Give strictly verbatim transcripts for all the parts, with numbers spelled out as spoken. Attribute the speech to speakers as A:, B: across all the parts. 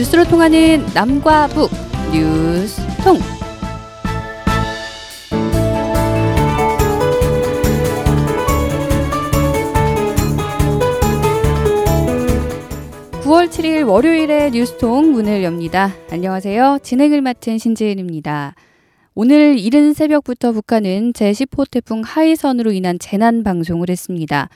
A: 뉴스로 통하는 남과 북 뉴스통. 구월 칠일 월요일에 뉴스통 문을 엽니다. 안녕하세요. 진행을 맡은 신지은입니다. 오늘 이른 새벽부터 북한은 제십 호 태풍 하이선으로 인한 재난 방송을 했습니다.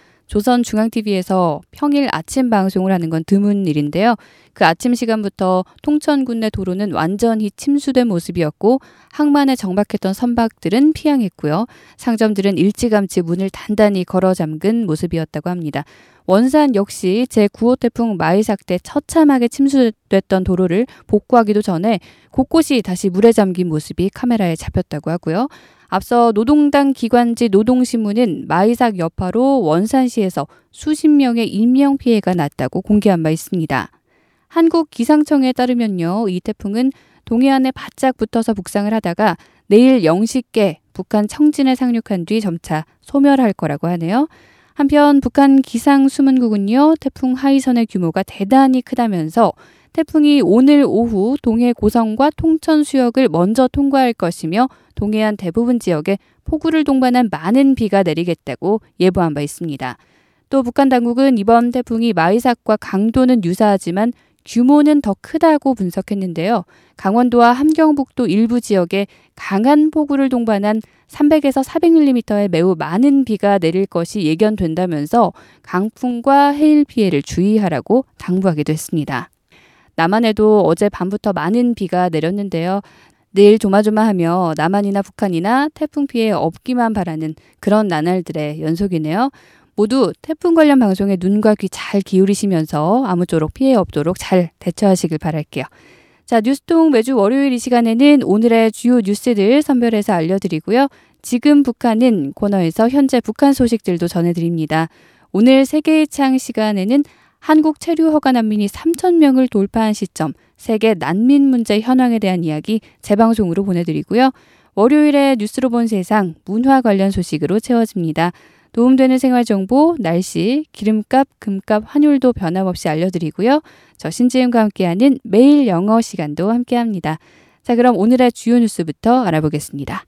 A: 조선중앙티비에서 평일 아침 방송을 하는 건 드문 일인데요. 그 아침 시간부터 통천군 내 도로는 완전히 침수된 모습이었고 항만에 정박했던 선박들은 피항했고요. 상점들은 일찌감치 문을 단단히 걸어 잠근 모습이었다고 합니다. 원산 역시 제구 호 태풍 마이삭 때 처참하게 침수됐던 도로를 복구하기도 전에 곳곳이 다시 물에 잠긴 모습이 카메라에 잡혔다고 하고요. 앞서 노동당 기관지 노동신문은 마이삭 여파로 원산시에서 수십 명의 인명피해가 났다고 공개한 바 있습니다. 한국기상청에 따르면요, 이 태풍은 동해안에 바짝 붙어서 북상을 하다가 내일 영 시께 북한 청진에 상륙한 뒤 점차 소멸할 거라고 하네요. 한편 북한 기상수문국은요, 태풍 하이선의 규모가 대단히 크다면서 태풍이 오늘 오후 동해 고성과 통천 수역을 먼저 통과할 것이며 동해안 대부분 지역에 폭우를 동반한 많은 비가 내리겠다고 예보한 바 있습니다. 또 북한 당국은 이번 태풍이 마이삭과 강도는 유사하지만 규모는 더 크다고 분석했는데요. 강원도와 함경북도 일부 지역에 강한 폭우를 동반한 삼백에서 사백 밀리미터의 매우 많은 비가 내릴 것이 예견된다면서 강풍과 해일 피해를 주의하라고 당부하기도 했습니다. 남한에도 어제 밤부터 많은 비가 내렸는데요. 내일 조마조마하며 남한이나 북한이나 태풍 피해 없기만 바라는 그런 나날들의 연속이네요. 모두 태풍 관련 방송에 눈과 귀 잘 기울이시면서 아무쪼록 피해 없도록 잘 대처하시길 바랄게요. 자, 뉴스통 매주 월요일 이 시간에는 오늘의 주요 뉴스들 선별해서 알려드리고요. 지금 북한은 코너에서 현재 북한 소식들도 전해드립니다. 오늘 세계의 창 시간에는 한국 체류 허가 난민이 삼천 명을 돌파한 시점, 세계 난민 문제 현황에 대한 이야기 재방송으로 보내드리고요. 월요일에 뉴스로 본 세상, 문화 관련 소식으로 채워집니다. 도움되는 생활정보, 날씨, 기름값, 금값, 환율도 변함없이 알려드리고요. 저 신지은과 함께하는 매일 영어 시간도 함께합니다. 자, 그럼 오늘의 주요 뉴스부터 알아보겠습니다.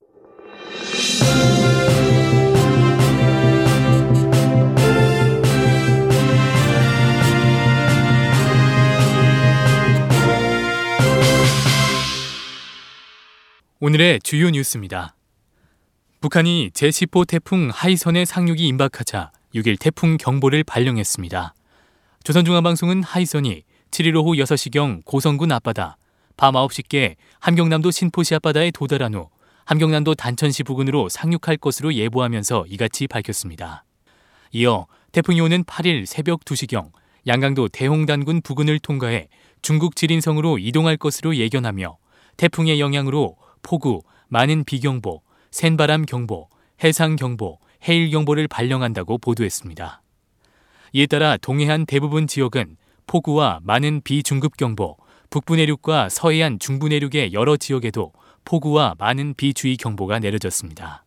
B: 오늘의 주요 뉴스입니다. 북한이 제십 호 태풍 하이선의 상륙이 임박하자 육 일 태풍 경보를 발령했습니다. 조선중앙방송은 하이선이 칠일 오후 여섯 시경 고성군 앞바다, 밤 아홉 시께 함경남도 신포시 앞바다에 도달한 후 함경남도 단천시 부근으로 상륙할 것으로 예보하면서 이같이 밝혔습니다. 이어 태풍이 오는 팔일 새벽 두 시경 양강도 대홍단군 부근을 통과해 중국 지린성으로 이동할 것으로 예견하며 태풍의 영향으로 폭우, 많은 비경보, 센바람 경보, 해상 경보, 해일 경보를 발령한다고 보도했습니다. 이에 따라 동해안 대부분 지역은 폭우와 많은 비중급 경보, 북부 내륙과 서해안 중부 내륙의 여러 지역에도 폭우와 많은 비주의 경보가 내려졌습니다.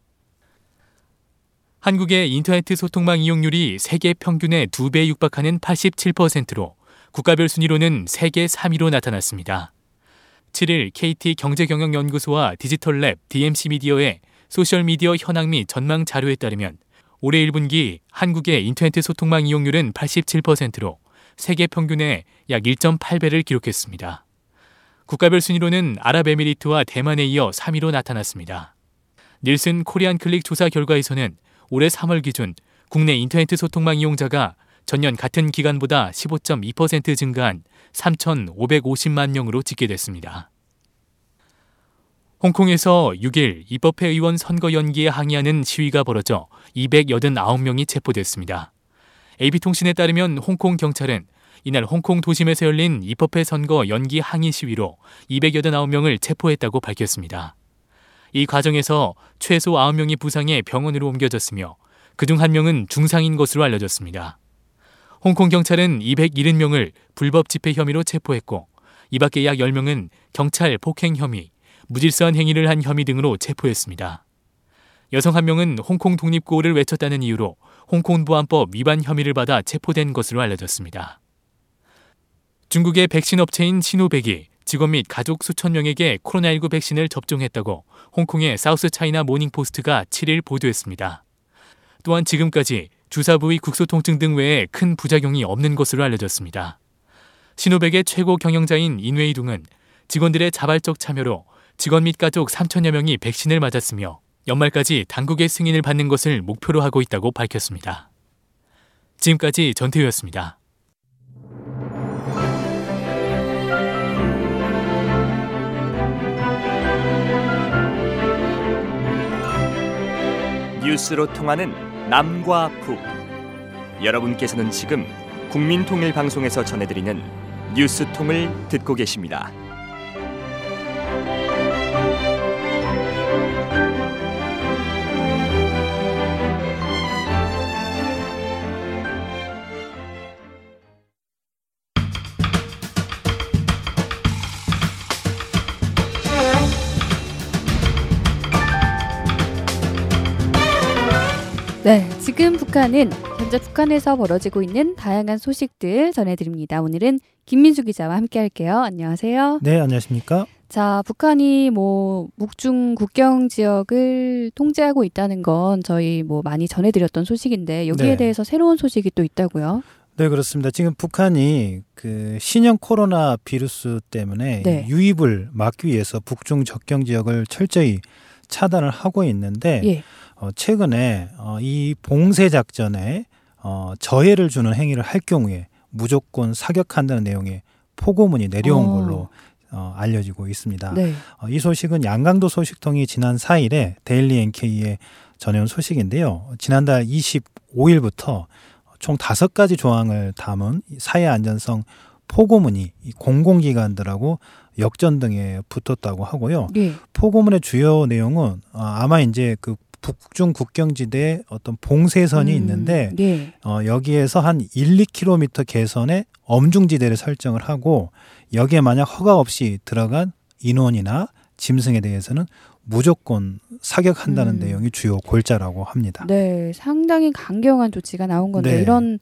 B: 한국의 인터넷 소통망 이용률이 세계 평균의 두 배 육박하는 팔십칠 퍼센트로 국가별 순위로는 세계 삼 위로 나타났습니다. 칠일 케이티 경제경영연구소와 디지털랩 디엠씨 미디어의 소셜미디어 현황 및 전망 자료에 따르면 올해 일 분기 한국의 인터넷 소통망 이용률은 팔십칠 퍼센트로 세계 평균의 약 일 점 팔 배를 기록했습니다. 국가별 순위로는 아랍에미리트와 대만에 이어 삼 위로 나타났습니다. 닐슨 코리안 클릭 조사 결과에서는 올해 삼월 기준 국내 인터넷 소통망 이용자가 전년 같은 기간보다 십오 점 이 퍼센트 증가한 삼천오백오십만 명으로 집계됐습니다. 홍콩에서 육 일 입법회 의원 선거 연기에 항의하는 시위가 벌어져 이백팔십구 명이 체포됐습니다. 에이피통신에 따르면 홍콩 경찰은 이날 홍콩 도심에서 열린 입법회 선거 연기 항의 시위로 이백팔십구 명을 체포했다고 밝혔습니다. 이 과정에서 최소 아홉 명이 부상해 병원으로 옮겨졌으며 그중 한 명은 중상인 것으로 알려졌습니다. 홍콩 경찰은 이백칠십 명을 불법 집회 혐의로 체포했고 이 밖에 약 열 명은 경찰 폭행 혐의, 무질서한 행위를 한 혐의 등으로 체포했습니다. 여성 한 명은 홍콩 독립구호를 외쳤다는 이유로 홍콩 보안법 위반 혐의를 받아 체포된 것으로 알려졌습니다. 중국의 백신 업체인 시노백이 직원 및 가족 수천 명에게 코로나십구 백신을 접종했다고 홍콩의 사우스 차이나 모닝포스트가 칠 일 보도했습니다. 또한 지금까지 주사 부위 국소 통증 등 외에 큰 부작용이 없는 것으로 알려졌습니다. 시노백의 최고 경영자인 인웨이둥은 직원들의 자발적 참여로 직원 및 가족 삼천여 명이 백신을 맞았으며 연말까지 당국의 승인을 받는 것을 목표로 하고 있다고 밝혔습니다. 지금까지 전태우였습니다.
C: 뉴스로 통하는 남과 북. 여러분께서는 지금 국민통일방송에서 전해드리는 뉴스통을 듣고 계십니다.
A: 네, 지금 북한은 현재 북한에서 벌어지고 있는 다양한 소식들 전해드립니다. 오늘은 김민수 기자와 함께할게요. 안녕하세요.
D: 네, 안녕하십니까?
A: 자, 북한이 뭐 묵중 국경 지역을 통제하고 있다는 건 저희 뭐 많이 전해드렸던 소식인데 여기에
D: 네.
A: 대해서 새로운 소식이 또 있다고요?
D: 네, 그렇습니다. 지금 북한이 그 신형 코로나 바이러스 때문에
A: 네.
D: 유입을 막기 위해서 북중 접경 지역을 철저히 차단을 하고 있는데
A: 예.
D: 어, 최근에 어, 이 봉쇄 작전에 어, 저해를 주는 행위를 할 경우에 무조건 사격한다는 내용의 포고문이 내려온
A: 어.
D: 걸로 어, 알려지고 있습니다.
A: 네.
D: 어, 이 소식은 양강도 소식통이 지난 사 일에 데일리 엔케이에 전해온 소식인데요. 지난달 이십오 일부터 총 다섯 가지 조항을 담은 사회 안전성 포고문이 이 공공기관들하고 역전 등에 붙었다고 하고요.
A: 예.
D: 포고문의 주요 내용은 어, 아마 이제 그 북중 국경지대에 어떤 봉쇄선이
A: 음,
D: 있는데
A: 예.
D: 어, 여기에서 한 일, 이 킬로미터 개선의 엄중지대를 설정을 하고 여기에 만약 허가 없이 들어간 인원이나 짐승에 대해서는 무조건 사격한다는
A: 음.
D: 내용이 주요 골자라고 합니다.
A: 네, 상당히 강경한 조치가 나온 건데
D: 네.
A: 이런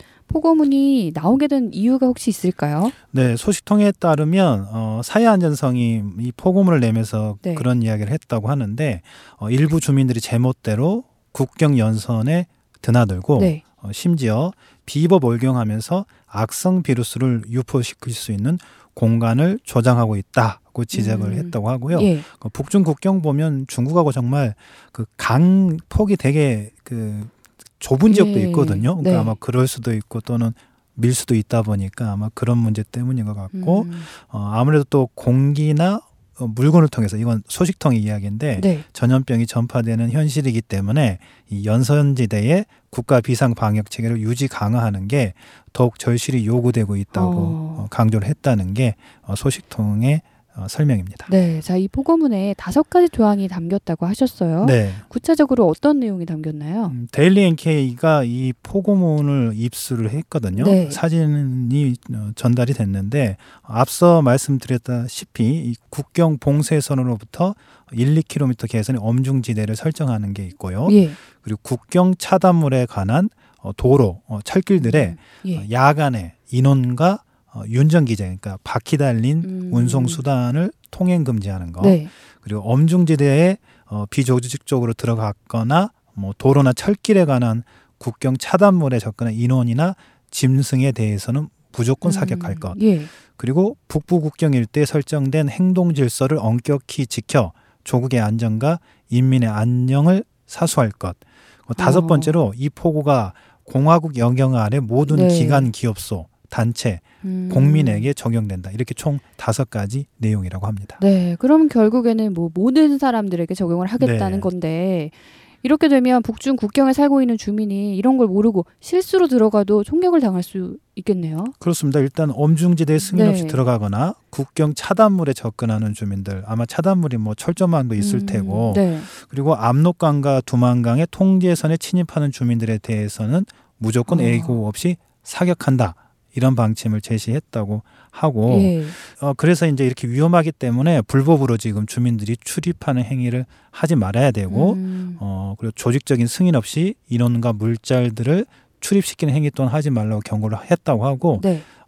A: 포고문이 나오게 된 이유가 혹시 있을까요?
D: 네, 소식통에 따르면 어, 사회 안전성이 이 포고문을 내면서
A: 네.
D: 그런 이야기를 했다고 하는데 어, 일부 주민들이 제멋대로 국경 연선에 드나들고
A: 네.
D: 어, 심지어 비법 월경하면서 악성 비루스를 유포시킬 수 있는 공간을 조장하고 있다고 지적을
A: 음.
D: 했다고 하고요.
A: 예.
D: 그 북중 국경 보면 중국하고 정말 그 강 폭이 되게 그 좁은 지역도
A: 예.
D: 있거든요. 그러니까
A: 네.
D: 아마 그럴 수도 있고 또는 밀 수도 있다 보니까 아마 그런 문제 때문인 것 같고
A: 음.
D: 어, 아무래도 또 공기나 어, 물건을 통해서 이건 소식통의 이야기인데
A: 네.
D: 전염병이 전파되는 현실이기 때문에 이 연선지대에 국가 비상 방역 체계를 유지 강화하는 게 더욱 절실히 요구되고 있다고
A: 어.
D: 어, 강조를 했다는 게 어, 소식통의 어, 설명입니다.
A: 네, 자, 이 포고문에 다섯 가지 조항이 담겼다고 하셨어요.
D: 네.
A: 구체적으로 어떤 내용이 담겼나요?
D: 음, 데일리 엔케이가 이 포고문을 입수를 했거든요.
A: 네.
D: 사진이 어, 전달이 됐는데 앞서 말씀드렸다시피 이 국경 봉쇄선으로부터 일, 이 킬로미터 개선의 엄중지대를 설정하는 게 있고요.
A: 예.
D: 그리고 국경 차단물에 관한 어, 도로, 어, 철길들에
A: 예.
D: 어, 야간에 인원과 어, 윤정기재, 그러니까 바퀴 달린
A: 음.
D: 운송 수단을 통행 금지하는 거.
A: 네.
D: 그리고 엄중지대에 어, 비조직적으로 들어갔거나 뭐 도로나 철길에 관한 국경 차단물에 접근한 인원이나 짐승에 대해서는 무조건 사격할 것.
A: 음. 예.
D: 그리고 북부 국경 일대에 설정된 행동 질서를 엄격히 지켜 조국의 안전과 인민의 안녕을 사수할 것. 어, 다섯
A: 어.
D: 번째로 이 포고가 공화국 영역 안에 모든
A: 네.
D: 기관, 기업소, 단체,
A: 음.
D: 국민에게 적용된다. 이렇게 총 다섯 가지 내용이라고 합니다.
A: 네, 그럼 결국에는 뭐 모든 사람들에게 적용을 하겠다는
D: 네.
A: 건데 이렇게 되면 북중 국경에 살고 있는 주민이 이런 걸 모르고 실수로 들어가도 총격을 당할 수 있겠네요.
D: 그렇습니다. 일단 엄중지대에 승인 없이
A: 네.
D: 들어가거나 국경 차단물에 접근하는 주민들, 아마 차단물이 뭐 철조망도 있을
A: 음,
D: 테고,
A: 네.
D: 그리고 압록강과 두만강의 통제선에 침입하는 주민들에 대해서는 무조건
A: 어.
D: 예고 없이 사격한다. 이런 방침을 제시했다고 하고
A: 예.
D: 어, 그래서 이제 이렇게 위험하기 때문에 불법으로 지금 주민들이 출입하는 행위를 하지 말아야 되고
A: 음.
D: 어, 그리고 조직적인 승인 없이 인원과 물자들을 출입시키는 행위 또한 하지 말라고 경고를 했다고 하고
A: 네.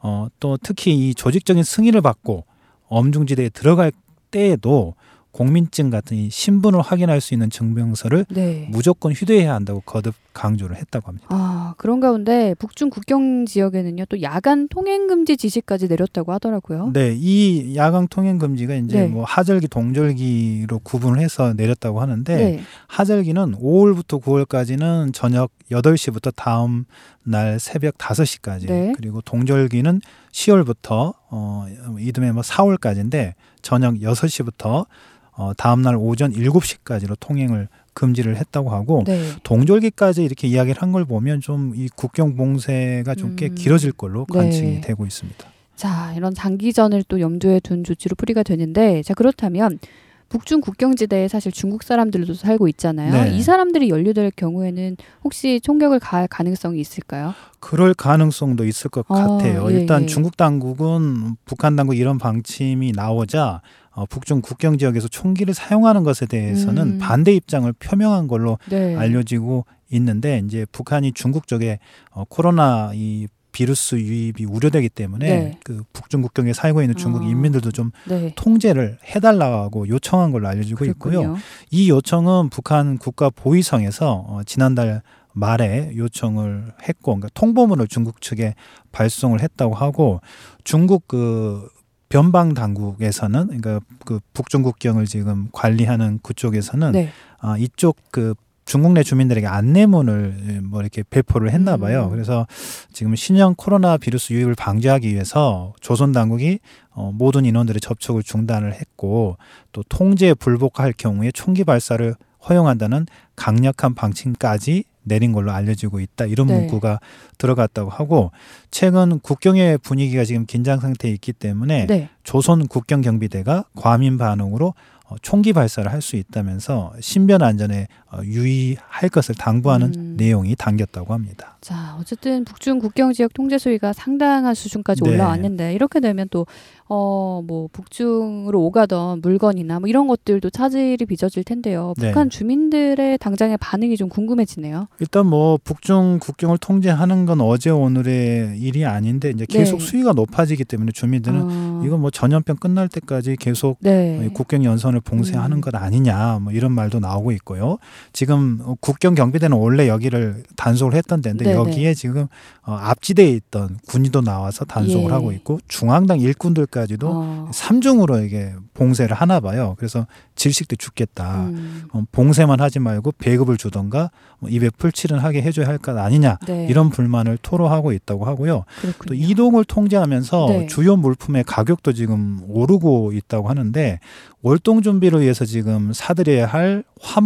D: 어, 또 특히 이 조직적인 승인을 받고 엄중지대에 들어갈 때에도 공민증 같은 이 신분을 확인할 수 있는 증명서를
A: 네.
D: 무조건 휴대해야 한다고 거듭 강조를 했다고 합니다.
A: 아, 그런 가운데 북중 국경 지역에는요, 또 야간 통행 금지 지시까지 내렸다고 하더라고요.
D: 네, 이 야간 통행 금지가 이제
A: 네.
D: 뭐 하절기, 동절기로 구분을 해서 내렸다고 하는데
A: 네.
D: 하절기는 오월부터 구월까지는 저녁 여덟 시부터 다음 날 새벽 다섯 시까지
A: 네.
D: 그리고 동절기는 시월부터 어, 이듬해 뭐 사월까지인데 저녁 여섯 시부터 어, 다음 날 오전 일곱 시까지로 통행을 금지를 했다고 하고
A: 네.
D: 동절기까지 이렇게 이야기를 한 걸 보면 좀 이 국경 봉쇄가 좀 꽤
A: 음.
D: 길어질 걸로 관측이
A: 네.
D: 되고 있습니다.
A: 자, 이런 장기전을 또 염두에 둔 조치로 풀이가 되는데, 자, 그렇다면 북중 국경지대에 사실 중국 사람들도 살고 있잖아요.
D: 네.
A: 이 사람들이 연루될 경우에는 혹시 총격을 가할 가능성이 있을까요?
D: 그럴 가능성도 있을 것
A: 아,
D: 같아요.
A: 예,
D: 일단
A: 예.
D: 중국 당국은 북한 당국 이런 방침이 나오자 어, 북중 국경 지역에서 총기를 사용하는 것에 대해서는
A: 음.
D: 반대 입장을 표명한 걸로
A: 네.
D: 알려지고 있는데 이제 북한이 중국 쪽에 어, 코로나 이 비루스 유입이 우려되기 때문에
A: 네.
D: 그 북중 국경에 살고 있는 중국
A: 아.
D: 인민들도 좀
A: 네.
D: 통제를 해달라고 요청한 걸로 알려지고 있고요.
A: 그렇군요.
D: 이 요청은 북한 국가보위성에서 어, 지난달 말에 요청을 했고, 그러니까 통보문을 중국 측에 발송을 했다고 하고 중국 그 변방 당국에서는 그러니까 그 북중 국경을 지금 관리하는 그쪽에서는
A: 네.
D: 아, 이쪽 그 중국 내 주민들에게 안내문을 뭐 이렇게 배포를 했나 봐요.
A: 음.
D: 그래서 지금 신형 코로나 비루스 유입을 방지하기 위해서 조선 당국이 어, 모든 인원들의 접촉을 중단을 했고 또 통제에 불복할 경우에 총기 발사를 허용한다는 강력한 방침까지 내린 걸로 알려지고 있다. 이런
A: 네.
D: 문구가 들어갔다고 하고 최근 국경의 분위기가 지금 긴장 상태에 있기 때문에
A: 네.
D: 조선 국경경비대가 과민 반응으로 어, 총기 발사를 할 수 있다면서 신변 안전에 어, 유의할 것을 당부하는
A: 음.
D: 내용이 담겼다고 합니다.
A: 자, 어쨌든 북중 국경 지역 통제 수위가 상당한 수준까지
D: 네.
A: 올라왔는데 이렇게 되면 또 어, 뭐 북중으로 오가던 물건이나 뭐 이런 것들도 차질이 빚어질 텐데요.
D: 네.
A: 북한 주민들의 당장의 반응이 좀 궁금해지네요.
D: 일단 뭐 북중 국경을 통제하는 건 어제 오늘의 일이 아닌데 이제 계속
A: 네.
D: 수위가 높아지기 때문에 주민들은
A: 어,
D: 이건 뭐 전염병 끝날 때까지 계속
A: 네.
D: 국경 연선을 봉쇄하는
A: 음.
D: 것 아니냐 뭐 이런 말도 나오고 있고요. 지금 국경 경비대는 원래 여기를 단속을 했던 데인데
A: 네네.
D: 여기에 지금 어, 앞지대에 있던 군의도 나와서 단속을
A: 예.
D: 하고 있고 중앙당 일꾼들까지도
A: 어,
D: 삼중으로 이게 봉쇄를 하나 봐요. 그래서 질식돼 죽겠다.
A: 음,
D: 어, 봉쇄만 하지 말고 배급을 주던가 뭐 입에 풀칠은 하게 해줘야 할 것 아니냐
A: 네.
D: 이런 불만을 토로하고 있다고 하고요.
A: 그렇군요.
D: 또 이동을 통제하면서
A: 네.
D: 주요 물품의 가격도 지금 오르고 있다고 하는데 월동 준비를 위해서 지금 사들여야 할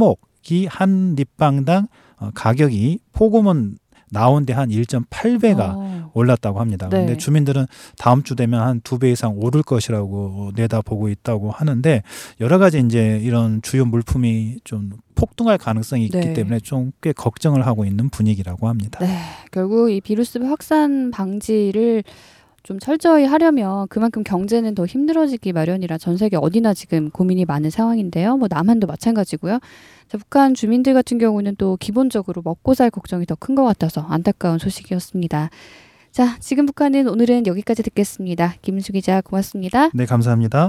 D: 화목이 한 립방당 어, 가격이 포금은 나온 데 한 일 점 팔 배가
A: 어,
D: 올랐다고 합니다.
A: 네.
D: 그런데 주민들은 다음 주 되면 한 두 배 이상 오를 것이라고 내다보고 있다고 하는데 여러 가지 이제 이런 주요 물품이 좀 폭등할 가능성이 있기
A: 네.
D: 때문에 좀 꽤 걱정을 하고 있는 분위기라고 합니다.
A: 네, 결국 이 비루스 확산 방지를 좀 철저히 하려면 그만큼 경제는 더 힘들어지기 마련이라 전 세계 어디나 지금 고민이 많은 상황인데요. 뭐 남한도 마찬가지고요. 자, 북한 주민들 같은 경우는 또 기본적으로 먹고 살 걱정이 더 큰 것 같아서 안타까운 소식이었습니다. 자, 지금 북한은 오늘은 여기까지 듣겠습니다. 김수 기자 고맙습니다.
D: 네, 감사합니다.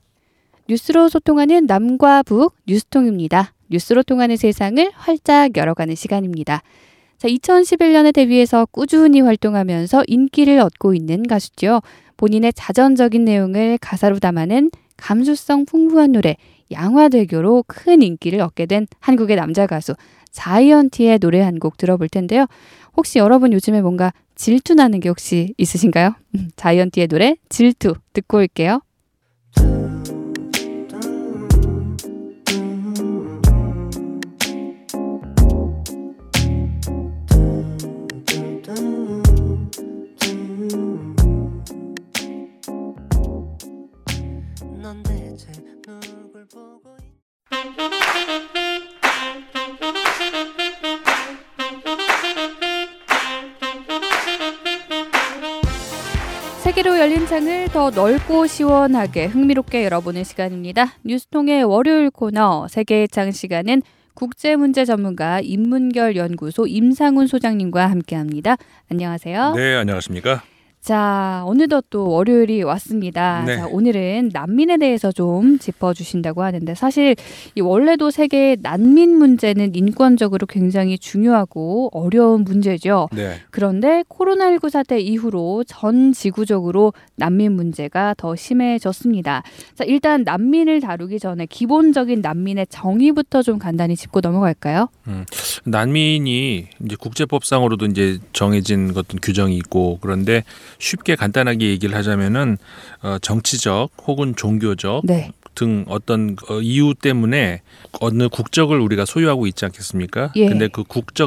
A: 뉴스로 소통하는 남과 북 뉴스통입니다. 뉴스로 통하는 세상을 활짝 열어가는 시간입니다. 자, 이천십일 년에 데뷔해서 꾸준히 활동하면서 인기를 얻고 있는 가수죠. 본인의 자전적인 내용을 가사로 담아낸 감수성 풍부한 노래 양화대교로 큰 인기를 얻게 된 한국의 남자 가수 자이언티의 노래 한 곡 들어볼 텐데요. 혹시 여러분 요즘에 뭔가 질투나는 게 혹시 있으신가요? 자이언티의 노래 질투 듣고 올게요. 세계로 열린 창을 더 넓고 시원하게 흥미롭게 열어보는 시간입니다. 뉴스통의 월요일 코너 세계의 창 시간은 국제문제 전문가 인문결 연구소 임상훈 소장님과 함께합니다. 안녕하세요.
E: 네, 안녕하십니까?
A: 자, 어느덧 또 월요일이 왔습니다.
E: 네.
A: 자, 오늘은 난민에 대해서 좀 짚어주신다고 하는데 사실 이 원래도 세계 난민 문제는 인권적으로 굉장히 중요하고 어려운 문제죠.
E: 네.
A: 그런데 코로나십구 사태 이후로 전 지구적으로 난민 문제가 더 심해졌습니다. 자, 일단 난민을 다루기 전에 기본적인 난민의 정의부터 좀 간단히 짚고 넘어갈까요?
E: 음, 난민이 이제 국제법상으로도 이제 정해진 어떤 규정이 있고 그런데 쉽게 간단하게 얘기를 하자면은 어, 정치적 혹은 종교적
A: 네.
E: 등 어떤 어, 이유 때문에 어느 국적을 우리가 소유하고 있지 않겠습니까?
A: 예.
E: 근데 그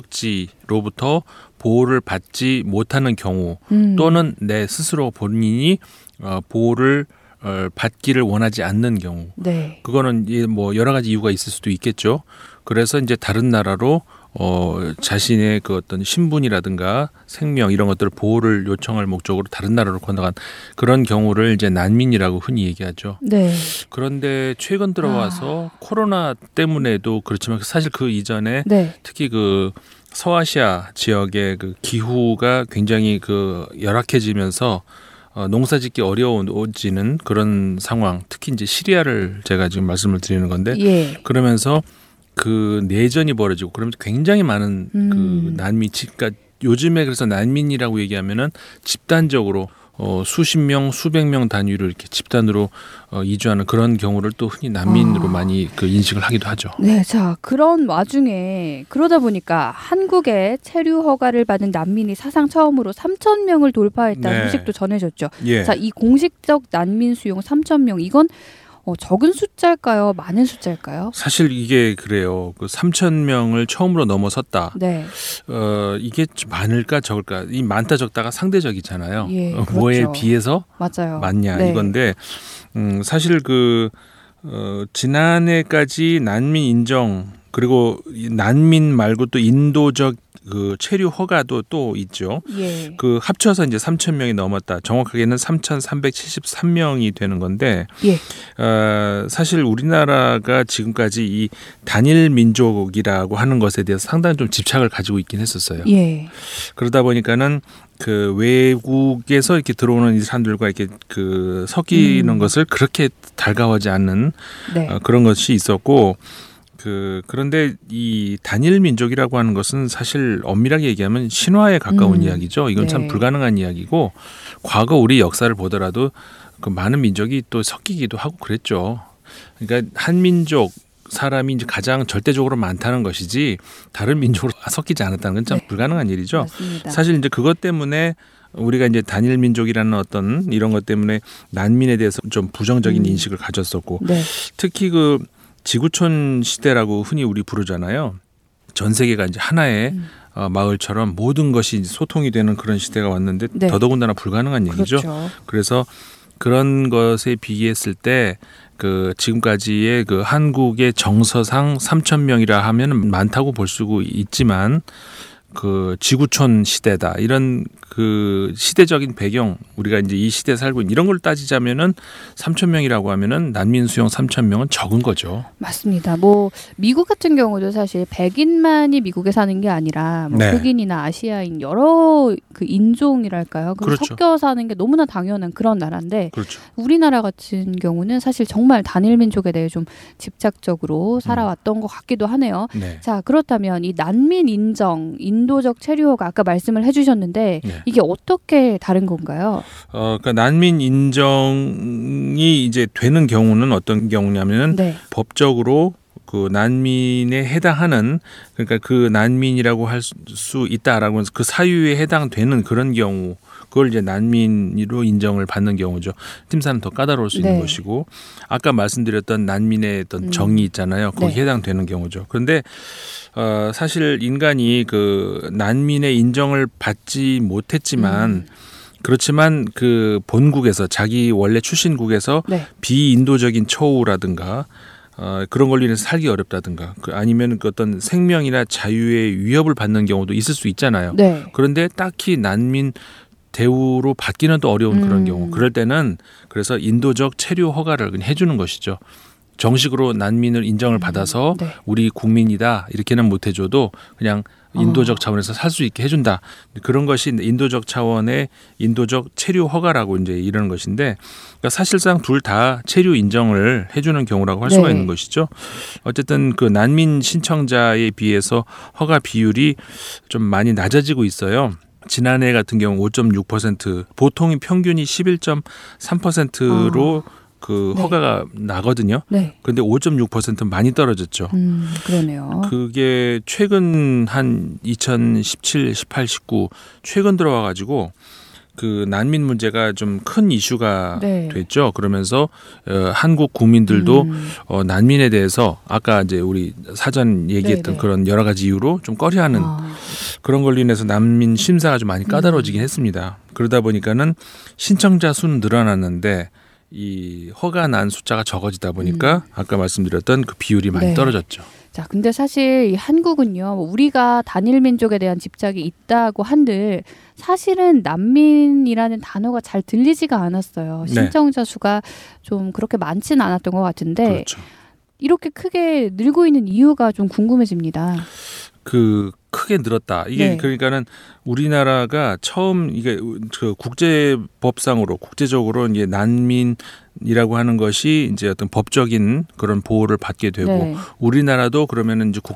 E: 국적지로부터 보호를 받지 못하는 경우
A: 음.
E: 또는 내 스스로 본인이 어, 보호를 어, 받기를 원하지 않는 경우
A: 네.
E: 그거는 이제 뭐 여러 가지 이유가 있을 수도 있겠죠. 그래서 이제 다른 나라로 어, 자신의 그 어떤 신분이라든가 생명 이런 것들을 보호를 요청할 목적으로 다른 나라로 건너간 그런 경우를 이제 난민이라고 흔히 얘기하죠.
A: 네.
E: 그런데 최근 들어와서
A: 아.
E: 코로나 때문에도 그렇지만 사실 그 이전에
A: 네.
E: 특히 그 서아시아 지역의 그 기후가 굉장히 그 열악해지면서 어, 농사짓기 어려워지는 그런 상황, 특히 이제 시리아를 제가 지금 말씀을 드리는 건데
A: 예.
E: 그러면서 그 내전이 벌어지고 그러면서 굉장히 많은
A: 음.
E: 그 난민, 그러니까 요즘에 그래서 난민이라고 얘기하면은 집단적으로 어, 수십 명, 수백 명 단위로 이렇게 집단으로 어, 이주하는 그런 경우를 또 흔히 난민으로
A: 아.
E: 많이 그 인식을 하기도 하죠.
A: 네, 자 그런 와중에 그러다 보니까 한국에 체류 허가를 받은 난민이 사상 처음으로 삼천 명을 돌파했다는
E: 네.
A: 소식도 전해졌죠.
E: 예.
A: 자, 이 공식적 난민 수용 삼천 명 이건 어, 적은 숫자일까요? 많은 숫자일까요?
E: 사실 이게 그래요. 그 삼천 명을 처음으로 넘어섰다.
A: 네,
E: 어, 이게 좀 많을까 적을까? 이 많다 적다가 상대적이잖아요.
A: 예,
E: 어,
A: 그렇죠.
E: 뭐에 비해서
A: 맞아요.
E: 많냐
A: 네.
E: 이건데 음, 사실 그 어, 지난해까지 난민 인정 그리고 이 난민 말고 또 인도적 그 체류 허가도 또 있죠.
A: 예,
E: 그 합쳐서 이제 삼천 명이 넘었다. 정확하게는 삼천삼백칠십삼 명이 되는 건데
A: 예,
E: 어, 사실 우리나라가 지금까지 이 단일 민족이라고 하는 것에 대해서 상당히 좀 집착을 가지고 있긴 했었어요.
A: 예,
E: 그러다 보니까는 그 외국에서 이렇게 들어오는 이 사람들과 이렇게 그 섞이는
A: 음.
E: 것을 그렇게 달가워하지 않는
A: 네,
E: 어, 그런 것이 있었고 그 그런데 이 단일 민족이라고 하는 것은 사실 엄밀하게 얘기하면 신화에 가까운
A: 음.
E: 이야기죠. 이건 참
A: 네.
E: 불가능한 이야기고 과거 우리 역사를 보더라도 그 많은 민족이 또 섞이기도 하고 그랬죠. 그러니까 한 민족 사람이 이제 가장 절대적으로 많다는 것이지 다른 민족으로 섞이지 않았다는 건 참
A: 네.
E: 불가능한 일이죠.
A: 맞습니다.
E: 사실 이제 그것 때문에 우리가 이제 단일 민족이라는 어떤 이런 것 때문에 난민에 대해서 좀 부정적인
A: 음.
E: 인식을 가졌었고
A: 네,
E: 특히 그 지구촌 시대라고 흔히 우리 부르잖아요. 전 세계가 이제 하나의
A: 음.
E: 어, 마을처럼 모든 것이 이제 소통이 되는 그런 시대가 왔는데
A: 네.
E: 더더군다나 불가능한 얘기죠.
A: 그렇죠.
E: 그래서 그런 것에 비교했을 때 그 지금까지의 그 한국의 정서상 삼천 명이라 하면 많다고 볼 수 있지만 그 지구촌 시대다 이런 그 시대적인 배경 우리가 이제 이 시대에 살고 있는 이런 걸 따지자면은 삼천 명이라고 하면은 난민 수용 삼천 명은 적은 거죠.
A: 맞습니다. 뭐 미국 같은 경우도 사실 백인만이 미국에 사는 게 아니라 뭐
E: 네.
A: 흑인이나 아시아인 여러 그 인종이랄까요? 그
E: 그렇죠.
A: 섞여 사는 게 너무나 당연한 그런 나라인데
E: 그렇죠.
A: 우리나라 같은 경우는 사실 정말 단일 민족에 대해 좀 집착적으로 살아왔던 것 같기도 하네요.
E: 네.
A: 자, 그렇다면 이 난민 인정, 인도적 체류허가 아까 말씀을 해주셨는데
E: 네.
A: 이게 어떻게 다른 건가요?
E: 어, 그러니까 난민 인정이 이제 되는 경우는 어떤 경우냐면은
A: 네,
E: 법적으로 그 난민에 해당하는 그러니까 그 난민이라고 할 수 있다라고 해서 그 사유에 해당되는 그런 경우 그걸 이제 난민으로 인정을 받는 경우죠. 팀사는 더 까다로울 수 있는
A: 네.
E: 것이고 아까 말씀드렸던 난민의 어떤
A: 음.
E: 정의 있잖아요. 거기에
A: 네.
E: 해당되는 경우죠. 그런데 어, 사실 인간이 그 난민의 인정을 받지 못했지만
A: 음.
E: 그렇지만 그 본국에서 자기 원래 출신국에서
A: 네,
E: 비인도적인 처우라든가 어, 그런 걸로 인해서 살기 어렵다든가 그 아니면 그 어떤 생명이나 자유의 위협을 받는 경우도 있을 수 있잖아요.
A: 네,
E: 그런데 딱히 난민 대우로 받기는 또 어려운 그런
A: 음.
E: 경우 그럴 때는 그래서 인도적 체류 허가를 그냥 해주는 것이죠. 정식으로 난민을 인정을 받아서
A: 네.
E: 우리 국민이다 이렇게는 못 해줘도 그냥 인도적 차원에서 살 수 있게 해준다. 그런 것이 인도적 차원의 인도적 체류 허가라고 이제 이러는 것인데, 그러니까 사실상 둘 다 체류 인정을 해주는 경우라고 할 수가
A: 네.
E: 있는 것이죠. 어쨌든 그 난민 신청자에 비해서 허가 비율이 좀 많이 낮아지고 있어요. 지난해 같은 경우 오 점 육 퍼센트, 보통이 평균이 십일 점 삼 퍼센트로
A: 아.
E: 그
A: 네.
E: 허가가 나거든요.
A: 네.
E: 근데 오 점 육 퍼센트는 많이 떨어졌죠.
A: 음, 그러네요.
E: 그게 최근 한 이천십칠, 십팔, 십구 최근 들어와 가지고 그 난민 문제가 좀 큰 이슈가
A: 네.
E: 됐죠. 그러면서 어, 한국 국민들도
A: 음.
E: 어, 난민에 대해서 아까 이제 우리 사전 얘기했던
A: 네네.
E: 그런 여러 가지 이유로 좀 꺼려하는
A: 아.
E: 그런 걸로 인해서 난민 심사가 좀 많이 까다로워지긴
A: 음.
E: 했습니다. 그러다 보니까는 신청자 수는 늘어났는데 이 허가 난 숫자가 적어지다 보니까
A: 음.
E: 아까 말씀드렸던 그 비율이 많이
A: 네.
E: 떨어졌죠.
A: 자, 근데 사실 이 한국은요, 우리가 단일 민족에 대한 집착이 있다고 한들 사실은 난민이라는 단어가 잘 들리지가 않았어요.
E: 네.
A: 신청자 수가 좀 그렇게 많지는 않았던 것 같은데
E: 그렇죠.
A: 이렇게 크게 늘고 있는 이유가 좀 궁금해집니다.
E: 그 크게 늘었다. 이게
A: 네.
E: 그러니까는 우리나라가 처음 이게 그 국제법상으로 국제적으로 이제 난민이라고 하는 것이 이제 어떤 법적인 그런 보호를 받게 되고
A: 네.
E: 우리나라도 그러면은 이제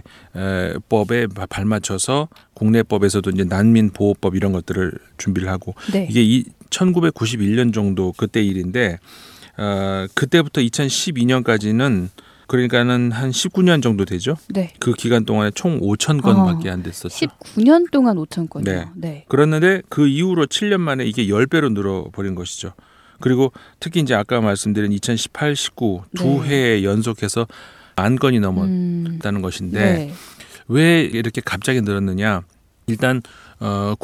E: 국제법에 발맞춰서 국내법에서도 이제 난민 보호법 이런 것들을 준비를 하고
A: 네.
E: 이게 이 천구백구십일 년 정도 그때 일인데 어, 그때부터 이천십이 년까지는 그러니까는 한 십구 년 정도 되죠.
A: 네.
E: 그 기간 동안에 총 오천 건밖에 안 됐었죠.
A: 십구 년 동안 오천 건이요.
E: 네.
A: 네.
E: 그랬는데 그 이후로 칠 년 만에 이게 십 배로 늘어버린 것이죠. 그리고 특히 이제 아까 말씀드린 이천십팔, 십구 두
A: 네.
E: 해 연속해서 만 건이 넘었다는
A: 음.
E: 것인데
A: 네.
E: 왜 이렇게 갑자기 늘었느냐? 일단 어,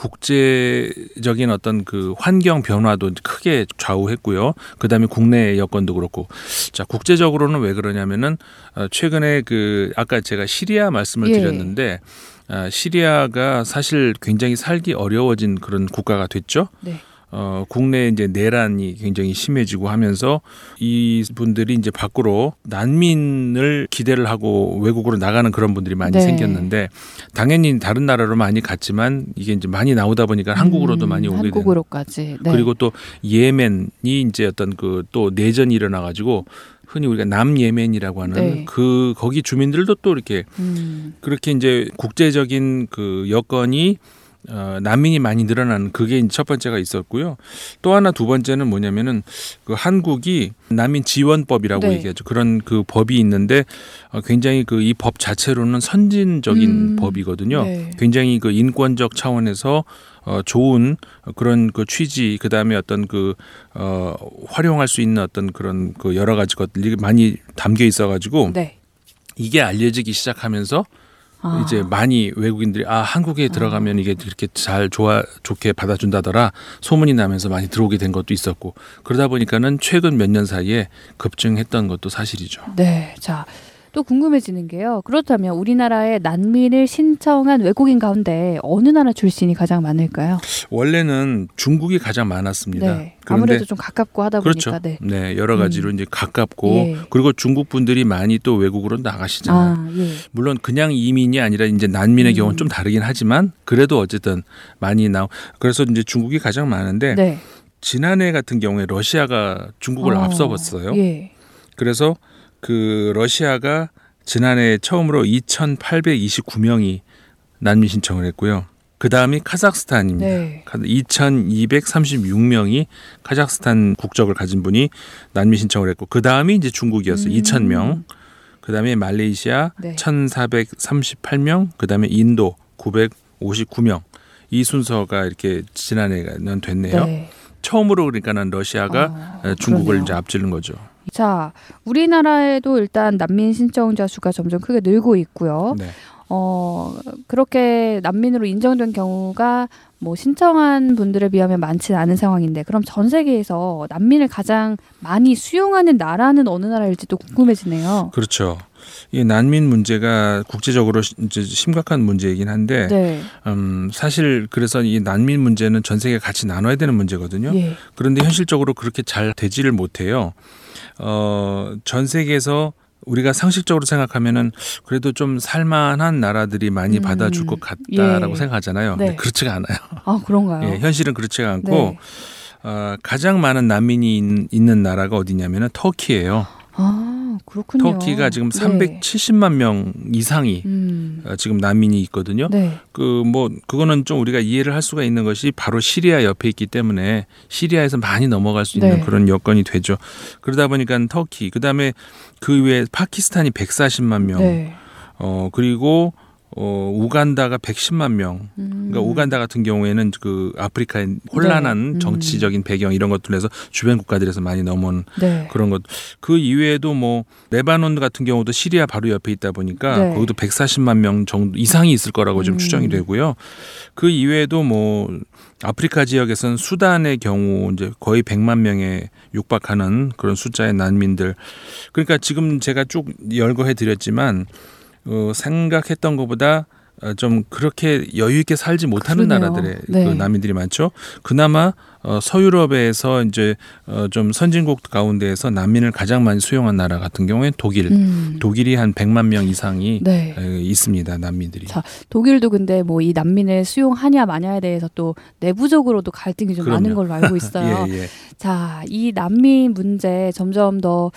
E: 국제적인 어떤 그 환경 변화도 크게 좌우했고요. 그다음에 국내 여건도 그렇고, 자 국제적으로는 왜 그러냐면은 어, 최근에 그 아까 제가 시리아 말씀을
A: 예.
E: 드렸는데 어, 시리아가 사실 굉장히 살기 어려워진 그런 국가가 됐죠.
A: 네.
E: 어, 국내 이제 내란이 굉장히 심해지고 하면서 이 분들이 이제 밖으로 난민을 기대를 하고 외국으로 나가는 그런 분들이 많이
A: 네.
E: 생겼는데 당연히 다른 나라로 많이 갔지만 이게 이제 많이 나오다 보니까 한국으로도
A: 음,
E: 많이 오게 되는.
A: 한국으로까지. 네.
E: 그리고 또 예멘이 이제 어떤 그 또 내전이 일어나 가지고 흔히 우리가 남예멘이라고 하는
A: 네.
E: 그 거기 주민들도 또 이렇게
A: 음.
E: 그렇게 이제 국제적인 그 여건이 어, 난민이 많이 늘어나는 그게 첫 번째가 있었고요. 또 하나 두 번째는 뭐냐면은 그 한국이 난민 지원법이라고
A: 네.
E: 얘기하죠. 그런 그 법이 있는데 어, 굉장히 그 이 법 자체로는 선진적인
A: 음.
E: 법이거든요.
A: 네.
E: 굉장히 그 인권적 차원에서 어, 좋은 그런 그 취지, 그 다음에 어떤 그, 어, 활용할 수 있는 어떤 그런 그 여러 가지 것들이 많이 담겨 있어가지고
A: 네.
E: 이게 알려지기 시작하면서
A: 아.
E: 이제 많이 외국인들이 아 한국에 들어가면 이게 이렇게 잘 좋아 좋게 받아준다더라 소문이 나면서 많이 들어오게 된 것도 있었고 그러다 보니까는 최근 몇 년 사이에 급증했던 것도 사실이죠.
A: 네. 자, 또 궁금해지는 게요. 그렇다면 우리나라에 난민을 신청한 외국인 가운데 어느 나라 출신이 가장 많을까요?
E: 원래는 중국이 가장 많았습니다.
A: 네. 아무래도 좀 가깝고 하다
E: 그렇죠.
A: 보니까. 네.
E: 네, 여러 가지로
A: 음.
E: 이제 가깝고
A: 예.
E: 그리고 중국 분들이 많이 또 외국으로 나가시잖아요.
A: 아, 예.
E: 물론 그냥 이민이 아니라 이제 난민의
A: 음.
E: 경우는 좀 다르긴 하지만 그래도 어쨌든 많이 나오. 그래서 이제 중국이 가장 많은데
A: 네.
E: 지난해 같은 경우에 러시아가 중국을
A: 어,
E: 앞서봤어요.
A: 예.
E: 그래서 그 러시아가 지난해 처음으로 이천팔백이십구 명이 난민 신청을 했고요. 그 다음이 카자흐스탄입니다.
A: 네.
E: 이천이백삼십육 명이 카자흐스탄 국적을 가진 분이 난민 신청을 했고 그 다음이 이제 중국이었어요.
A: 음.
E: 이천 명. 그 다음에 말레이시아
A: 네.
E: 천사백삼십팔 명. 그 다음에 인도 구백오십구 명. 이 순서가 이렇게 지난해는 됐네요.
A: 네.
E: 처음으로 그러니까는 러시아가
A: 어,
E: 중국을
A: 그러네요.
E: 이제 앞지른 거죠.
A: 자, 우리나라에도 일단 난민 신청자 수가 점점 크게 늘고 있고요.
E: 네.
A: 어, 그렇게 난민으로 인정된 경우가 뭐 신청한 분들에 비하면 많지는 않은 상황인데 그럼 전 세계에서 난민을 가장 많이 수용하는 나라는 어느 나라일지도 궁금해지네요.
E: 그렇죠. 이 난민 문제가 국제적으로 이제 심각한 문제이긴 한데
A: 네.
E: 음, 사실 그래서 이 난민 문제는 전 세계가 같이 나눠야 되는 문제거든요.
A: 예.
E: 그런데 현실적으로 그렇게 잘 되지를 못해요. 어, 전 세계에서 우리가 상식적으로 생각하면은 그래도 좀 살만한 나라들이 많이
A: 음.
E: 받아줄 것 같다라고
A: 예.
E: 생각하잖아요.
A: 네.
E: 근데 그렇지가 않아요.
A: 아, 그런가요?
E: 예, 현실은 그렇지가 않고
A: 네.
E: 어, 가장 많은 난민이 있, 있는 나라가 어디냐면은 터키예요.
A: 아, 그렇군요.
E: 터키가 지금
A: 네.
E: 삼백칠십만 명 이상이
A: 음.
E: 어, 지금 난민이 있거든요.
A: 네.
E: 그 뭐 그거는 좀 우리가 이해를 할 수가 있는 것이 바로 시리아 옆에 있기 때문에 시리아에서 많이 넘어갈 수 있는
A: 네.
E: 그런 여건이 되죠. 그러다 보니까 터키, 그다음에 그 외에 파키스탄이 백사십만 명,
A: 네.
E: 어 그리고 어 우간다가 백십만 명.
A: 음.
E: 그러니까 우간다 같은 경우에는 그 아프리카의 혼란한
A: 네. 음.
E: 정치적인 배경 이런 것들로 해서 주변 국가들에서 많이 넘어온
A: 네.
E: 그런 것. 그 이외에도 뭐 레바논 같은 경우도 시리아 바로 옆에 있다 보니까
A: 네.
E: 거기도 백사십만 명 정도 이상이 있을 거라고 지금
A: 음.
E: 추정이 되고요. 그 이외에도 뭐 아프리카 지역에서는 수단의 경우 이제 거의 백만 명에 육박하는 그런 숫자의 난민들. 그러니까 지금 제가 쭉 열거해 드렸지만 어, 생각했던 것보다 좀 그렇게 여유 있게 살지 못하는
A: 그러네요.
E: 나라들의
A: 네.
E: 그 난민들이 많죠. 그나마 어, 서유럽에서 이제 어, 좀 선진국 가운데에서 난민을 가장 많이 수용한 나라 같은 경우에는 독일.
A: 음.
E: 독일이 한 백만 명 이상이
A: 네.
E: 에, 있습니다. 난민들이.
A: 자, 독일도 근데 뭐 이 난민을 수용하냐 마냐에 대해서 또 내부적으로도 갈등이 좀
E: 그럼요.
A: 많은 걸로 알고 있어요.
E: 예, 예.
A: 자, 이 난민 문제 점점 더